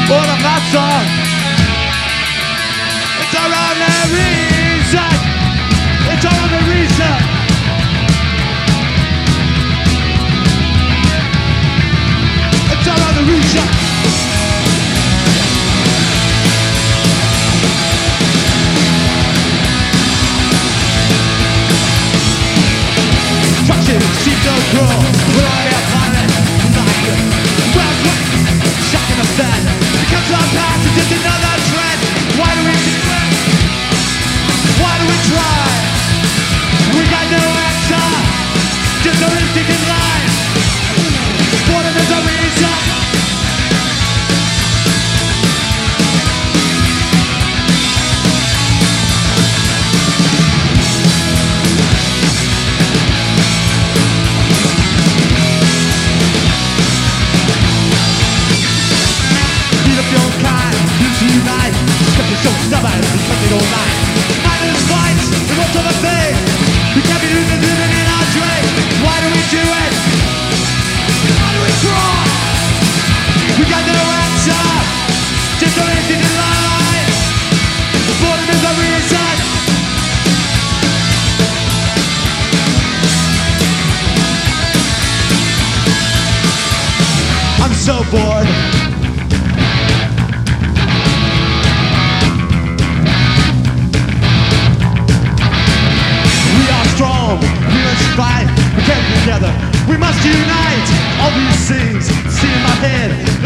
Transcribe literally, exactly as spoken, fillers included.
But I'm not song. It's around the reason. It's around the reason. It's around the reason. Structure seems so cruel. We're already upon it. Well, shocking the fan. Because our past is just another trend. Why do we do it? Why do we try? We got no answer. Just a instinct in line. What if there's a reason? Unite, because you're so stubborn, because they don't like mindless fights, and what's other thing? We can't be losing living in our dream. Why do we do it? Why do we try? We got no answer. Just don't anything in life. Boredom is the reason. I'm so bored. We must fight, we can't be together. We must unite. All these things see in my head.